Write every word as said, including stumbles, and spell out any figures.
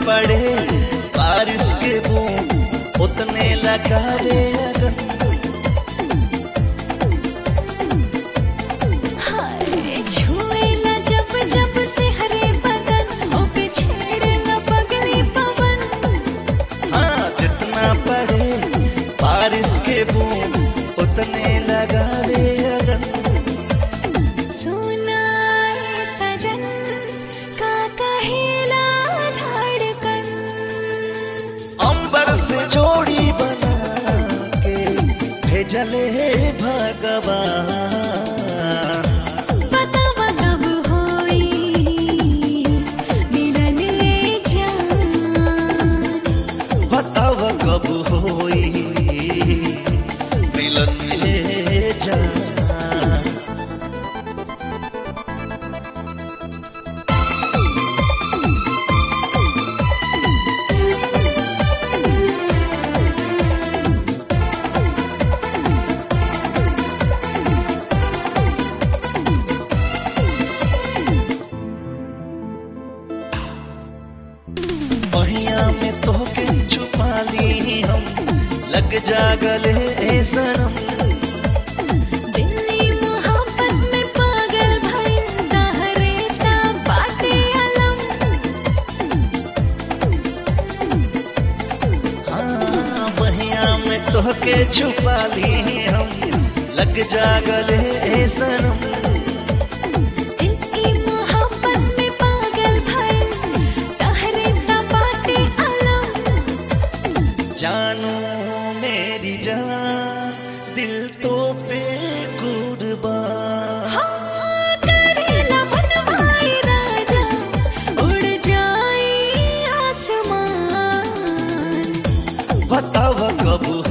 पड़े बारिश के बूंद उतने लगावे अगन। हाय छुएला जब जब से हरे बदन होके छेड़ेला पगली पवन। हाँ जितना पड़े बारिश के बूंद उतने लगावे अगन। सुनाए सजन का कहेला धड़कन। अंबर से जोड़ी बना के भेजले भगवान। बतावा कब होई मिलन ये जान। बताव कब होई मिलन ये जान। बहिया में तोहके छुपा ली हम लग जा गले ए सनम। दिल्ली मोहब्बत में पागल भइल तहरे ता बाटे अलम। हाँ बहिया में तोहके छुपा ली हम लग जा गले ए सनम। दिल की मोहब्बत में पागल भइल तहरे ता बाटे अलम। जानू मेरी जान दिल तो पे कुर्बान। हाँ करेला बनवाई राजा उड़ जाई आसमान। बताव कब